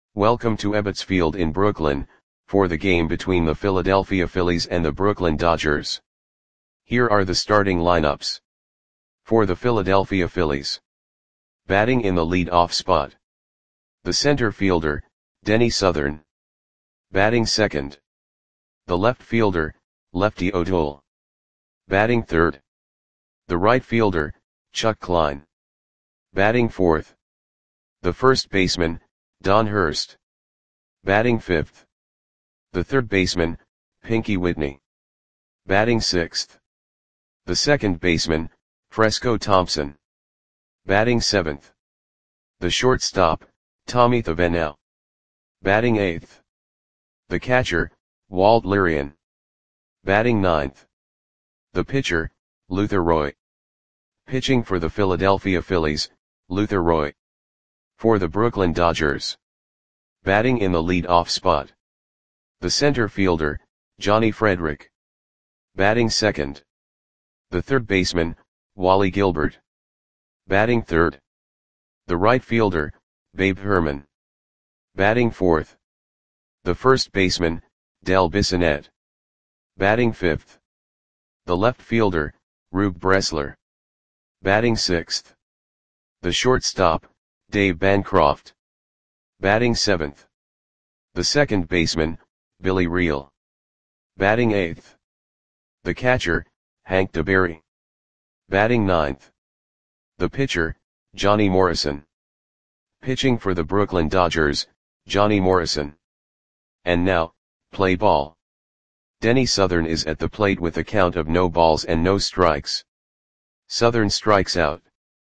Welcome to Ebbets Field in Brooklyn, for the game between the Philadelphia Phillies and the Brooklyn Dodgers. Here are the starting lineups. For the Philadelphia Phillies. Batting in the lead-off spot. The center fielder, Denny Southern. Batting second. The left fielder, Lefty O'Toole. Batting third. The right fielder, Chuck Klein. Batting fourth. The first baseman, Don Hurst. Batting fifth. The third baseman, Pinky Whitney. Batting sixth. The second baseman, Fresco Thompson. Batting seventh. The shortstop, Tommy Thavenau. Batting eighth. The catcher, Walt Lirian. Batting ninth. The pitcher, Luther Roy. Pitching for the Philadelphia Phillies, Luther Roy. For the Brooklyn Dodgers. Batting in the lead-off spot. The center fielder, Johnny Frederick. Batting second. The third baseman, Wally Gilbert. Batting third. The right fielder, Babe Herman. Batting fourth. The first baseman, Del Bissonette. Batting fifth. The left fielder, Rube Bressler. Batting sixth. The shortstop, Dave Bancroft. Batting seventh. The second baseman, Billy Reel. Batting eighth. The catcher, Hank DeBerry. Batting ninth. The pitcher, Johnny Morrison. Pitching for the Brooklyn Dodgers, Johnny Morrison. And now, play ball. Denny Southern is at the plate with a count of no balls and no strikes. Southern strikes out.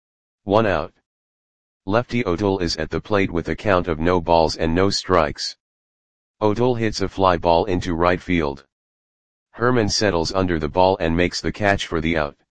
1 out. Lefty O'Toole is at the plate with a count of no balls and no strikes. O'Toole hits a fly ball into right field. Herman settles under the ball and makes the catch for the out.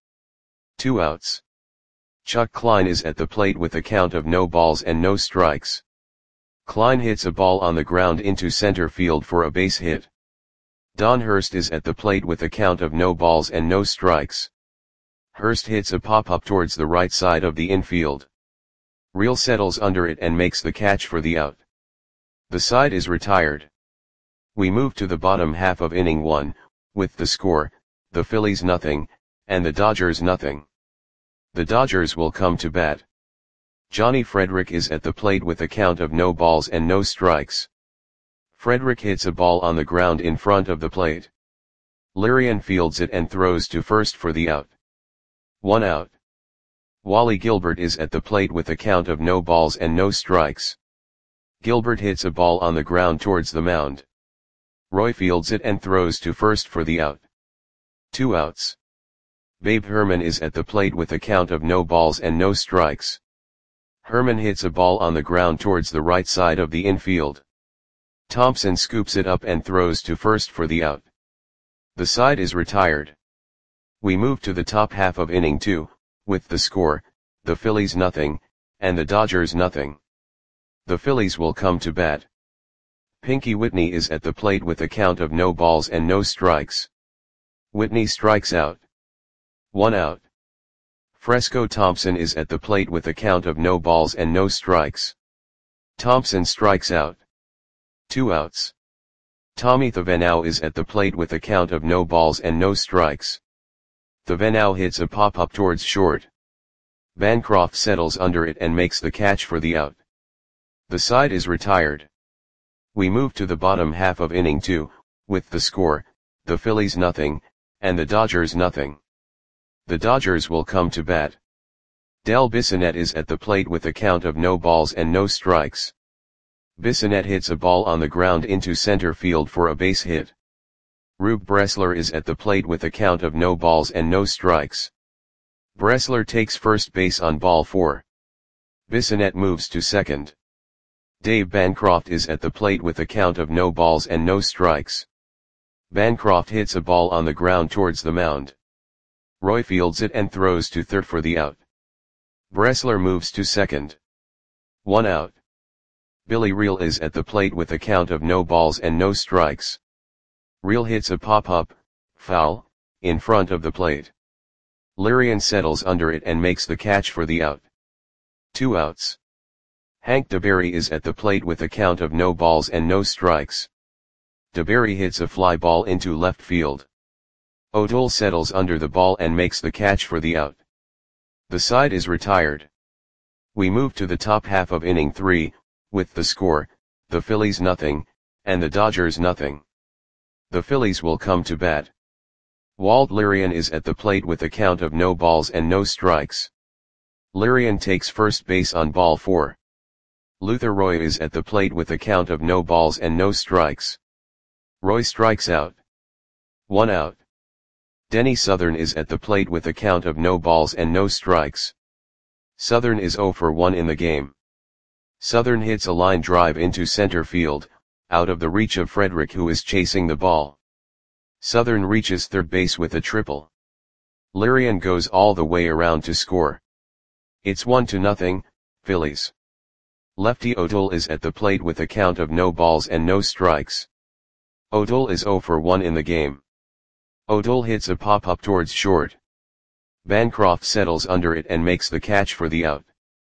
2 outs. Chuck Klein is at the plate with a count of no balls and no strikes. Klein hits a ball on the ground into center field for a base hit. Don Hurst is at the plate with a count of no balls and no strikes. Hurst hits a pop-up towards the right side of the infield. Reel settles under it and makes the catch for the out. The side is retired. We move to the bottom half of inning 1, with the score, the Phillies nothing, and the Dodgers nothing. The Dodgers will come to bat. Johnny Frederick is at the plate with a count of no balls and no strikes. Frederick hits a ball on the ground in front of the plate. Lirian fields it and throws to first for the out. 1 out. Wally Gilbert is at the plate with a count of no balls and no strikes. Gilbert hits a ball on the ground towards the mound. Roy fields it and throws to first for the out. 2 outs. Babe Herman is at the plate with a count of no balls and no strikes. Herman hits a ball on the ground towards the right side of the infield. Thompson scoops it up and throws to first for the out. The side is retired. We move to the top half of inning 2, with the score, the Phillies nothing, and the Dodgers nothing. The Phillies will come to bat. Pinky Whitney is at the plate with a count of no balls and no strikes. Whitney strikes out. 1 out. Fresco Thompson is at the plate with a count of no balls and no strikes. Thompson strikes out. 2 outs. Tommy Thavenau is at the plate with a count of no balls and no strikes. Thavenau hits a pop-up towards short. Bancroft settles under it and makes the catch for the out. The side is retired. We move to the bottom half of inning 2, with the score, the Phillies nothing, and the Dodgers nothing. The Dodgers will come to bat. Del Bissonette is at the plate with a count of no balls and no strikes. Bissonette hits a ball on the ground into center field for a base hit. Rube Bressler is at the plate with a count of no balls and no strikes. Bressler takes first base on ball 4. Bissonette moves to second. Dave Bancroft is at the plate with a count of no balls and no strikes. Bancroft hits a ball on the ground towards the mound. Roy fields it and throws to third for the out. Bressler moves to second. 1 out. Billy Reel is at the plate with a count of no balls and no strikes. Reel hits a pop-up, foul, in front of the plate. Lirian settles under it and makes the catch for the out. 2 outs. Hank DeBerry is at the plate with a count of no balls and no strikes. DeBerry hits a fly ball into left field. O'Doul settles under the ball and makes the catch for the out. The side is retired. We move to the top half of inning 3, with the score, the Phillies nothing, and the Dodgers nothing. The Phillies will come to bat. Walt Lirian is at the plate with a count of no balls and no strikes. Lirian takes first base on ball 4. Luther Roy is at the plate with a count of no balls and no strikes. Roy strikes out. 1 out. Denny Southern is at the plate with a count of no balls and no strikes. Southern is 0 for 1 in the game. Southern hits a line drive into center field, out of the reach of Frederick, who is chasing the ball. Southern reaches third base with a triple. Lirian goes all the way around to score. It's 1-0, Phillies. Lefty O'Doul is at the plate with a count of no balls and no strikes. O'Doul is 0 for 1 in the game. O'Doul hits a pop-up towards short. Bancroft settles under it and makes the catch for the out.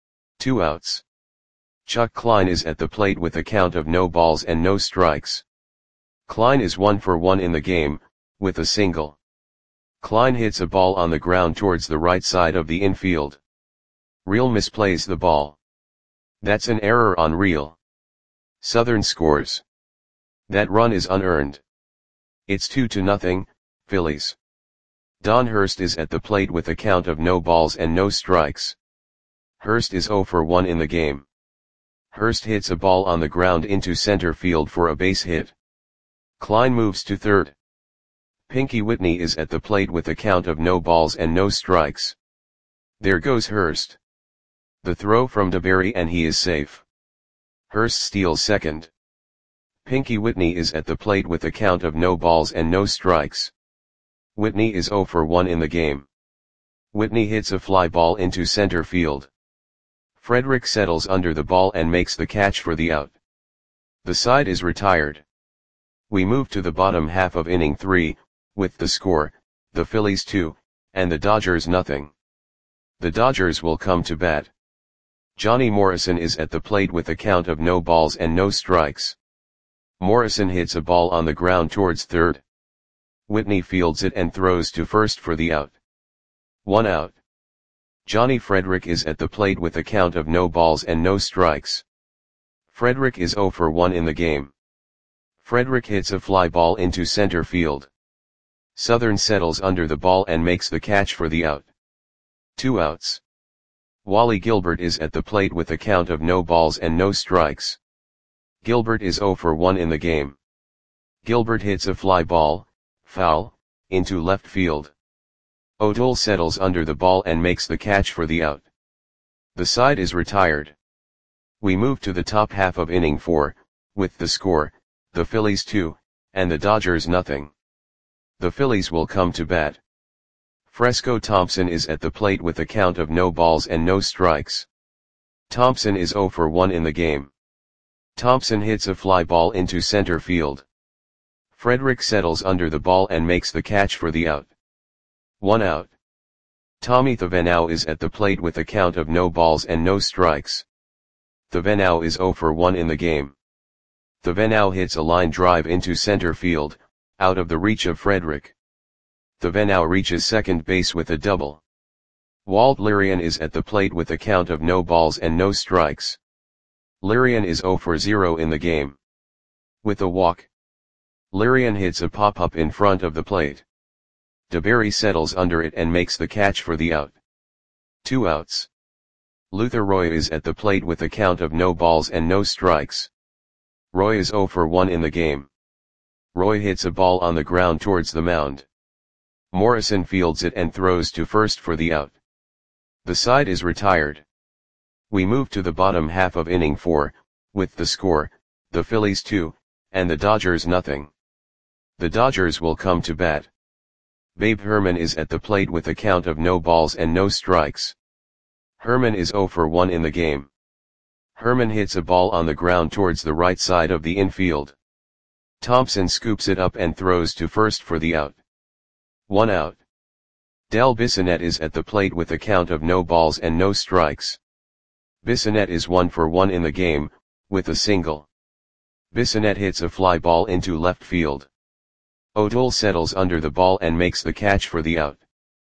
2 outs. Chuck Klein is at the plate with a count of no balls and no strikes. Klein is 1 for 1 in the game, with a single. Klein hits a ball on the ground towards the right side of the infield. Reel misplays the ball. That's an error on Reel. Southern scores. That run is unearned. It's 2-0, Phillies. Don Hurst is at the plate with a count of no balls and no strikes. Hurst is 0 for 1 in the game. Hurst hits a ball on the ground into center field for a base hit. Klein moves to third. Pinky Whitney is at the plate with a count of no balls and no strikes. There goes Hurst. The throw from DeBerry and he is safe. Hurst steals second. Pinky Whitney is at the plate with a count of no balls and no strikes. Whitney is 0 for 1 in the game. Whitney hits a fly ball into center field. Frederick settles under the ball and makes the catch for the out. The side is retired. We move to the bottom half of inning 3, with the score, the Phillies 2, and the Dodgers nothing. The Dodgers will come to bat. Johnny Morrison is at the plate with a count of no balls and no strikes. Morrison hits a ball on the ground towards third. Whitney fields it and throws to first for the out. 1 out. Johnny Frederick is at the plate with a count of no balls and no strikes. Frederick is 0 for 1 in the game. Frederick hits a fly ball into center field. Southern settles under the ball and makes the catch for the out. 2 outs. Wally Gilbert is at the plate with a count of no balls and no strikes. Gilbert is 0 for 1 in the game. Gilbert hits a fly ball, foul, into left field. O'Doul settles under the ball and makes the catch for the out. The side is retired. We move to the top half of inning 4, with the score, the Phillies 2, and the Dodgers nothing. The Phillies will come to bat. Fresco Thompson is at the plate with a count of no balls and no strikes. Thompson is 0 for 1 in the game. Thompson hits a fly ball into center field. Frederick settles under the ball and makes the catch for the out. 1 out. Tommy Thavenau is at the plate with a count of no balls and no strikes. Thavenau is 0 for 1 in the game. Thavenau hits a line drive into center field, out of the reach of Frederick. Thavenau reaches second base with a double. Walt Lirian is at the plate with a count of no balls and no strikes. Lirian is 0 for 0 in the game. With a walk. Lirian hits a pop-up in front of the plate. DeBerry settles under it and makes the catch for the out. 2 outs. Luther Roy is at the plate with a count of no balls and no strikes. Roy is 0 for 1 in the game. Roy hits a ball on the ground towards the mound. Morrison fields it and throws to first for the out. The side is retired. We move to the bottom half of inning 4, with the score, the Phillies 2, and the Dodgers nothing. The Dodgers will come to bat. Babe Herman is at the plate with a count of no balls and no strikes. Herman is 0 for 1 in the game. Herman hits a ball on the ground towards the right side of the infield. Thompson scoops it up and throws to first for the out. 1 out. Del Bissonette is at the plate with a count of no balls and no strikes. Bissonnette is 1-for-1 in the game, with a single. Bissonnette hits a fly ball into left field. O'Toole settles under the ball and makes the catch for the out.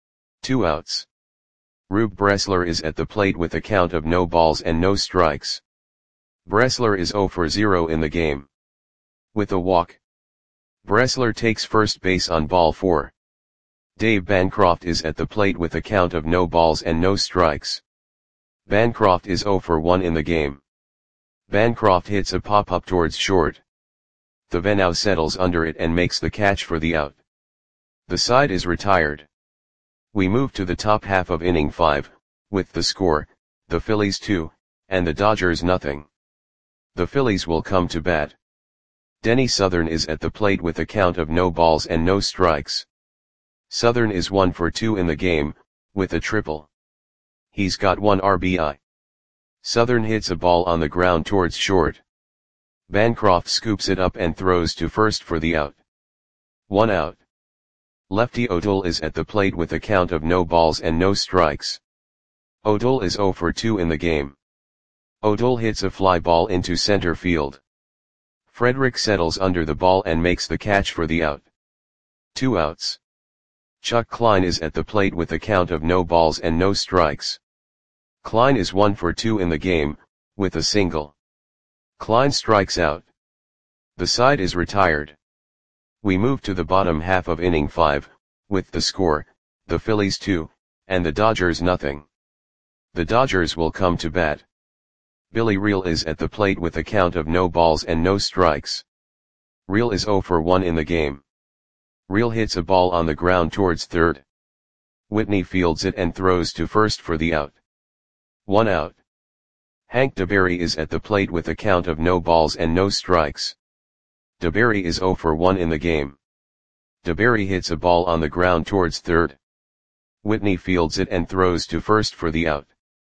2 outs. Rube Bressler is at the plate with a count of no balls and no strikes. Bressler is 0-for-0 in the game. With a walk. Bressler takes first base on ball 4. Dave Bancroft is at the plate with a count of no balls and no strikes. Bancroft is 0-for-1 in the game. Bancroft hits a pop-up towards short. Thevenot settles under it and makes the catch for the out. The side is retired. We move to the top half of inning 5, with the score, the Phillies 2, and the Dodgers nothing. The Phillies will come to bat. Denny Southern is at the plate with a count of no balls and no strikes. Southern is 1-for-2 in the game, with a triple. He's got 1 RBI. Southern hits a ball on the ground towards short. Bancroft scoops it up and throws to first for the out. 1 out. Lefty O'Toole is at the plate with a count of no balls and no strikes. O'Toole is 0-for-2 in the game. O'Toole hits a fly ball into center field. Frederick settles under the ball and makes the catch for the out. 2 outs. Chuck Klein is at the plate with a count of no balls and no strikes. Klein is 1-for-2 in the game, with a single. Klein strikes out. The side is retired. We move to the bottom half of inning 5, with the score, the Phillies 2, and the Dodgers nothing. The Dodgers will come to bat. Billy Reel is at the plate with a count of no balls and no strikes. Reel is 0-for-1 in the game. Reel hits a ball on the ground towards third. Whitney fields it and throws to first for the out. 1 out. Hank DeBerry is at the plate with a count of no balls and no strikes. DeBerry is 0-for-1 in the game. DeBerry hits a ball on the ground towards third. Whitney fields it and throws to first for the out.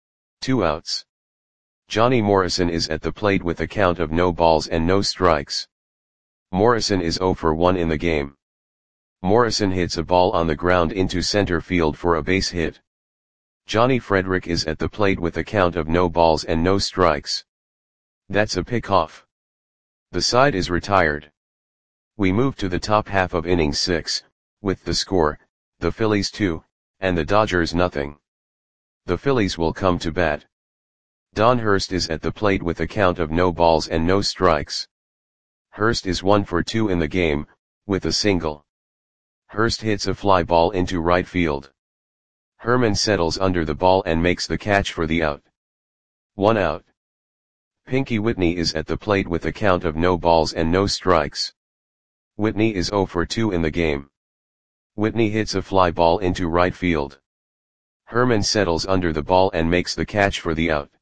2 outs. Johnny Morrison is at the plate with a count of no balls and no strikes. Morrison is 0-for-1 in the game. Morrison hits a ball on the ground into center field for a base hit. Johnny Frederick is at the plate with a count of no balls and no strikes. That's a pickoff. The side is retired. We move to the top half of inning 6, with the score, the Phillies 2, and the Dodgers nothing. The Phillies will come to bat. Don Hurst is at the plate with a count of no balls and no strikes. Hurst is 1-for-2 in the game, with a single. Hurst hits a fly ball into right field. Herman settles under the ball and makes the catch for the out. 1 out. Pinky Whitney is at the plate with a count of no balls and no strikes. Whitney is 0-for-2 in the game. Whitney hits a fly ball into right field. Herman settles under the ball and makes the catch for the out.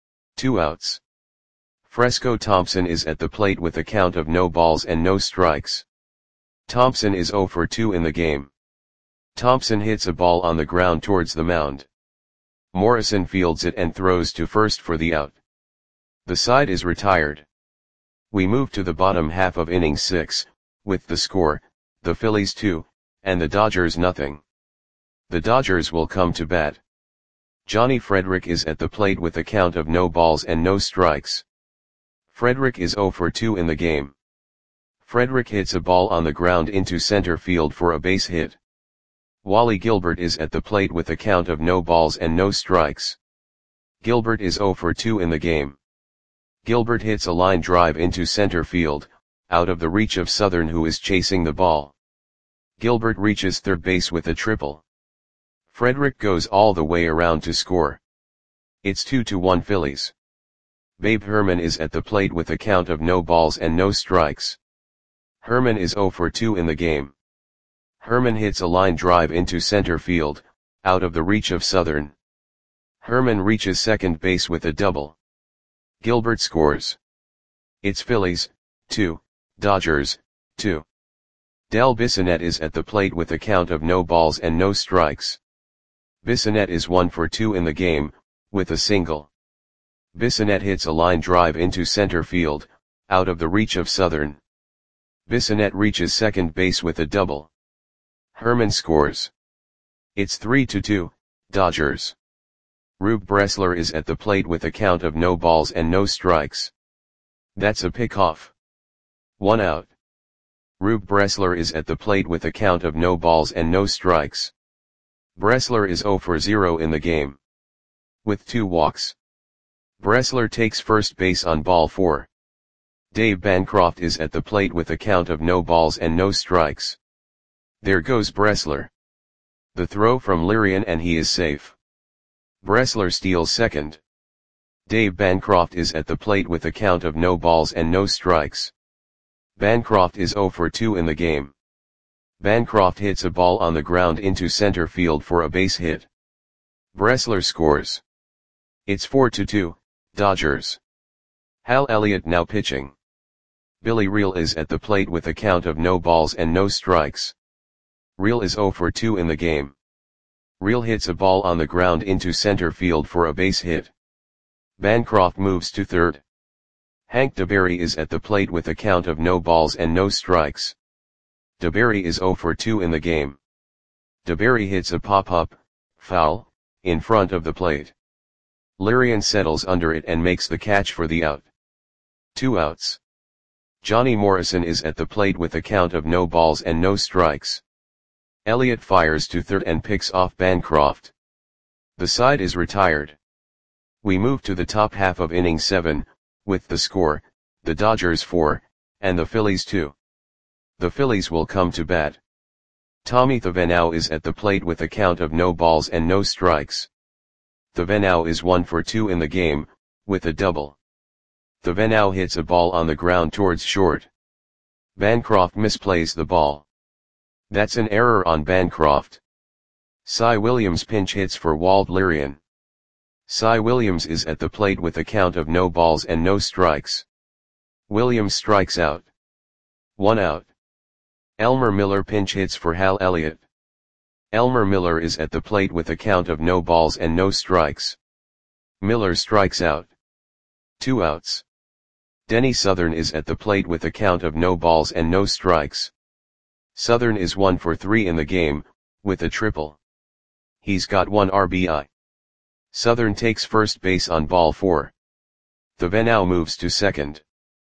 2 outs. Fresco Thompson is at the plate with a count of no balls and no strikes. Thompson is 0-for-2 in the game. Thompson hits a ball on the ground towards the mound. Morrison fields it and throws to first for the out. The side is retired. We move to the bottom half of inning 6, with the score, the Phillies 2, and the Dodgers nothing. The Dodgers will come to bat. Johnny Frederick is at the plate with a count of no balls and no strikes. Frederick is 0-for-2 in the game. Frederick hits a ball on the ground into center field for a base hit. Wally Gilbert is at the plate with a count of no balls and no strikes. Gilbert is 0-for-2 in the game. Gilbert hits a line drive into center field, out of the reach of Southern who is chasing the ball. Gilbert reaches third base with a triple. Frederick goes all the way around to score. It's 2-1 Phillies. Babe Herman is at the plate with a count of no balls and no strikes. Herman is 0-for-2 in the game. Herman hits a line drive into center field, out of the reach of Southern. Herman reaches second base with a double. Gilbert scores. It's Phillies, 2, Dodgers, 2. Del Bissonnette is at the plate with a count of no balls and no strikes. Bissonnette is 1-for-2 in the game, with a single. Bissonnette hits a line drive into center field, out of the reach of Southern. Bissonnette reaches second base with a double. Herman scores. It's 3-2, Dodgers. Rube Bressler is at the plate with a count of no balls and no strikes. That's a pickoff. 1 out. Rube Bressler is at the plate with a count of no balls and no strikes. Bressler is 0 for 0 in the game. With 2 walks. Bressler takes first base on ball 4. Dave Bancroft is at the plate with a count of no balls and no strikes. There goes Bressler. The throw from Lirian and he is safe. Bressler steals second. Dave Bancroft is at the plate with a count of no balls and no strikes. Bancroft is 0 for 2 in the game. Bancroft hits a ball on the ground into center field for a base hit. Bressler scores. It's 4-2, Dodgers. Hal Elliott now pitching. Billy Reel is at the plate with a count of no balls and no strikes. Reel is 0 for 2 in the game. Reel hits a ball on the ground into center field for a base hit. Bancroft moves to third. Hank DeBerry is at the plate with a count of no balls and no strikes. DeBerry is 0 for 2 in the game. DeBerry hits a pop-up, foul, in front of the plate. Lirian settles under it and makes the catch for the out. 2 outs. Johnny Morrison is at the plate with a count of no balls and no strikes. Elliott fires to third and picks off Bancroft. The side is retired. We move to the top half of inning 7, with the score, the Dodgers 4, and the Phillies 2. The Phillies will come to bat. Tommy Thavenau is at the plate with a count of no balls and no strikes. Thavenau is 1 for 2 in the game, with a double. Thavenau hits a ball on the ground towards short. Bancroft misplays the ball. That's an error on Bancroft. Cy Williams pinch hits for Walt Lirian. Cy Williams is at the plate with a count of no balls and no strikes. Williams strikes out. 1 out. Elmer Miller pinch hits for Hal Elliott. Elmer Miller is at the plate with a count of no balls and no strikes. Miller strikes out. 2 outs. Denny Southern is at the plate with a count of no balls and no strikes. Southern is 1 for 3 in the game, with a triple. He's got 1 RBI. Southern takes first base on ball 4. Thavenau moves to second.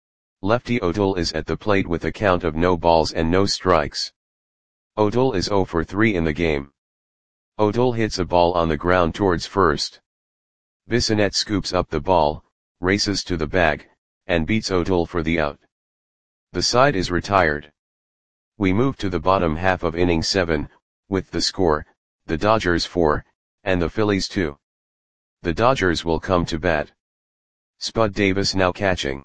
Lefty O'Toole is at the plate with a count of no balls and no strikes. O'Toole is 0 for 3 in the game. O'Toole hits a ball on the ground towards first. Bissonette scoops up the ball, races to the bag, and beats O'Toole for the out. The side is retired. We move to the bottom half of inning 7, with the score, the Dodgers 4, and the Phillies 2. The Dodgers will come to bat. Spud Davis now catching.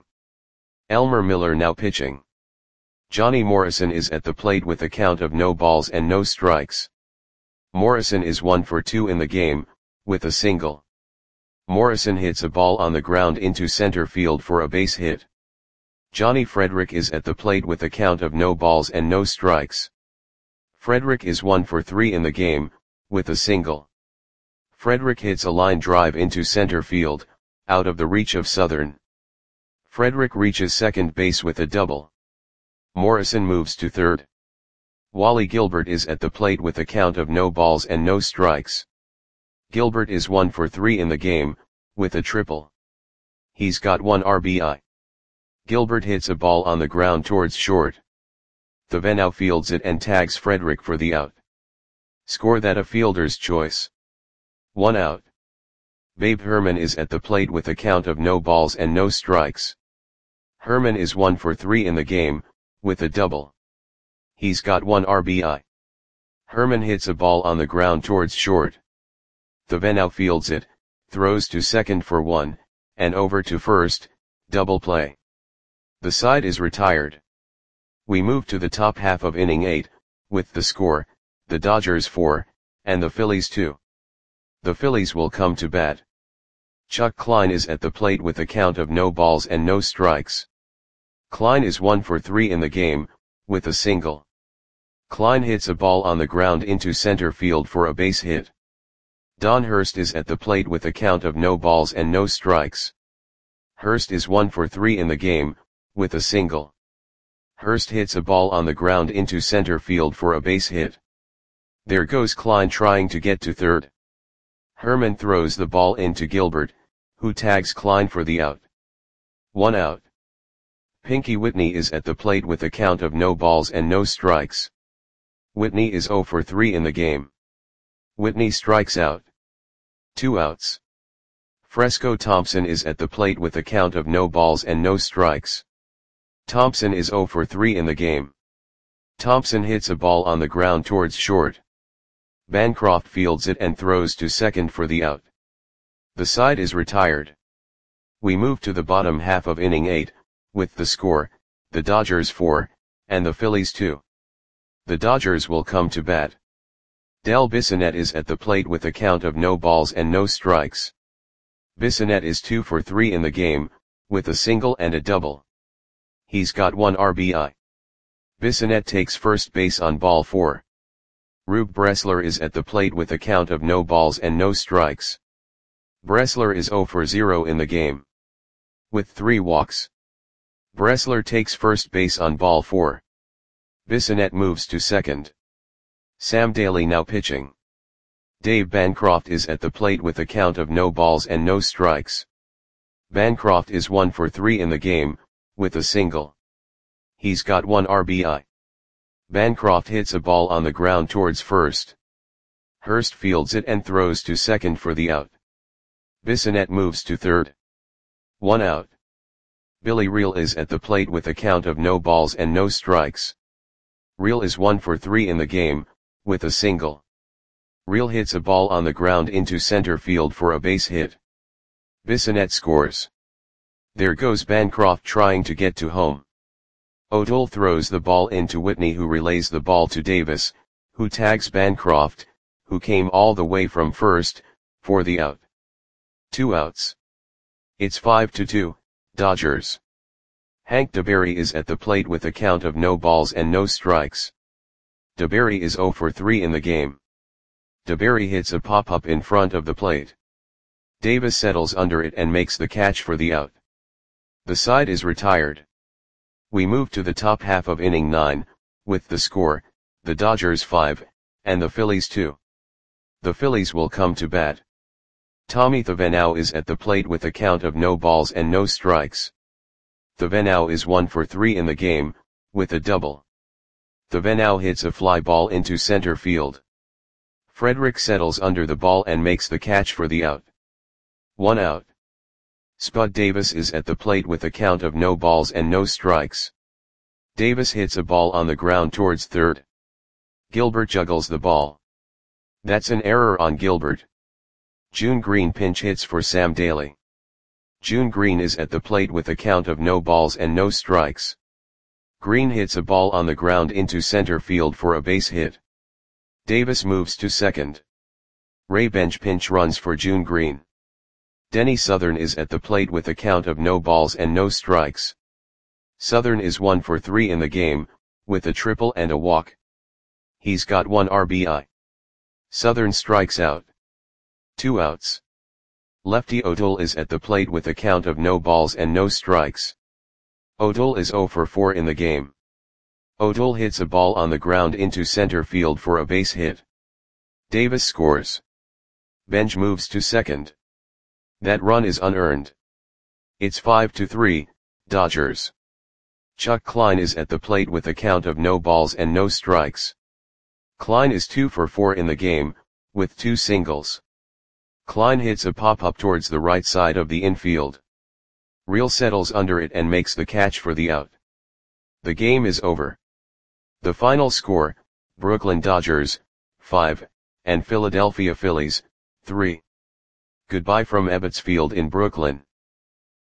Elmer Miller now pitching. Johnny Morrison is at the plate with a count of no balls and no strikes. Morrison is 1 for 2 in the game, with a single. Morrison hits a ball on the ground into center field for a base hit. Johnny Frederick is at the plate with a count of no balls and no strikes. Frederick is 1 for 3 in the game, with a single. Frederick hits a line drive into center field, out of the reach of Southern. Frederick reaches second base with a double. Morrison moves to third. Wally Gilbert is at the plate with a count of no balls and no strikes. Gilbert is 1 for 3 in the game, with a triple. He's got 1 RBI. Gilbert hits a ball on the ground towards short. Thavenau fields it and tags Frederick for the out. Score that a fielder's choice. 1 out. Babe Herman is at the plate with a count of no balls and no strikes. Herman is 1 for 3 in the game, with a double. He's got 1 RBI. Herman hits a ball on the ground towards short. Thavenau fields it, throws to second for 1, and over to first, double play. The side is retired. We move to the top half of inning 8, with the score, the Dodgers 4, and the Phillies 2. The Phillies will come to bat. Chuck Klein is at the plate with a count of no balls and no strikes. Klein is 1 for 3 in the game, with a single. Klein hits a ball on the ground into center field for a base hit. Don Hurst is at the plate with a count of no balls and no strikes. Hurst is 1 for 3 in the game, with a single. Hurst hits a ball on the ground into center field for a base hit. There goes Klein trying to get to third. Herman throws the ball into Gilbert, who tags Klein for the out. 1 out. Pinky Whitney is at the plate with a count of no balls and no strikes. Whitney is 0 for 3 in the game. Whitney strikes out. 2 outs. Fresco Thompson is at the plate with a count of no balls and no strikes. Thompson is 0 for 3 in the game. Thompson hits a ball on the ground towards short. Bancroft fields it and throws to second for the out. The side is retired. We move to the bottom half of inning 8, with the score, the Dodgers 4, and the Phillies 2. The Dodgers will come to bat. Del Bissonette is at the plate with a count of no balls and no strikes. Bissonette is 2 for 3 in the game, with a single and a double. He's got 1 RBI. Bissonette takes first base on ball 4. Rube Bressler is at the plate with a count of no balls and no strikes. Bressler is 0 for 0 in the game, with 3 walks. Bressler takes first base on ball 4. Bissonette moves to second. Sam Daly now pitching. Dave Bancroft is at the plate with a count of no balls and no strikes. Bancroft is 1 for 3 in the game, with a single. He's got 1 RBI. Bancroft hits a ball on the ground towards first. Hurst fields it and throws to second for the out. Bissonette moves to third. 1 out. Billy Reel is at the plate with a count of no balls and no strikes. Reel is 1 for 3 in the game, with a single. Reel hits a ball on the ground into center field for a base hit. Bissonette scores. There goes Bancroft trying to get to home. O'Toole throws the ball into Whitney, who relays the ball to Davis, who tags Bancroft, who came all the way from first, for the out. 2 outs. It's 5-2, Dodgers. Hank DeBerry is at the plate with a count of no balls and no strikes. DeBerry is 0 for 3 in the game. DeBerry hits a pop-up in front of the plate. Davis settles under it and makes the catch for the out. The side is retired. We move to the top half of inning 9, with the score, the Dodgers 5, and the Phillies 2. The Phillies will come to bat. Tommy Thavenau is at the plate with a count of no balls and no strikes. Thavenau is 1 for 3 in the game, with a double. Thavenau hits a fly ball into center field. Frederick settles under the ball and makes the catch for the out. 1 out. Spud Davis is at the plate with a count of no balls and no strikes. Davis hits a ball on the ground towards third. Gilbert juggles the ball. That's an error on Gilbert. June Green pinch hits for Sam Daly. June Green is at the plate with a count of no balls and no strikes. Green hits a ball on the ground into center field for a base hit. Davis moves to second. Ray Bench pinch runs for June Green. Denny Southern is at the plate with a count of no balls and no strikes. Southern is 1 for 3 in the game, with a triple and a walk. He's got 1 RBI. Southern strikes out. 2 outs. Lefty O'Toole is at the plate with a count of no balls and no strikes. O'Toole is 0 for 4 in the game. O'Toole hits a ball on the ground into center field for a base hit. Davis scores. Bench moves to second. That run is unearned. It's 5-3, Dodgers. Chuck Klein is at the plate with a count of no balls and no strikes. Klein is 2 for 4 in the game, with 2 singles. Klein hits a pop-up towards the right side of the infield. Reel settles under it and makes the catch for the out. The game is over. The final score, Brooklyn Dodgers, 5, and Philadelphia Phillies, 3. Goodbye from Ebbets Field in Brooklyn.